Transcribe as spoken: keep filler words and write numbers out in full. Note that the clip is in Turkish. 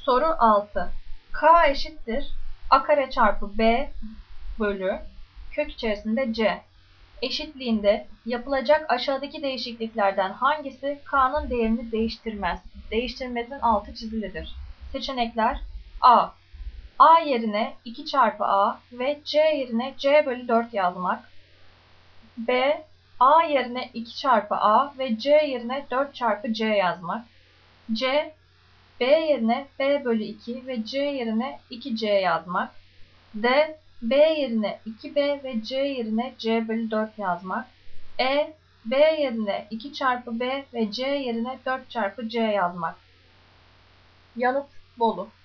Soru altı. K eşittir A kare çarpı B bölü kök içerisinde C. Eşitliğinde yapılacak aşağıdaki değişikliklerden hangisi K'nın değerini değiştirmez? Değiştirmezin altı çizilidir. Seçenekler: A. A yerine iki çarpı A ve C yerine C bölü dört yazmak. B. A yerine iki çarpı A ve C yerine dört çarpı C yazmak. C. B yerine B bölü iki ve C yerine iki C yazmak. D. B yerine iki B ve C yerine C bölü dört yazmak. E. B yerine iki çarpı B ve C yerine dört çarpı C yazmak. Yanıt Bolu.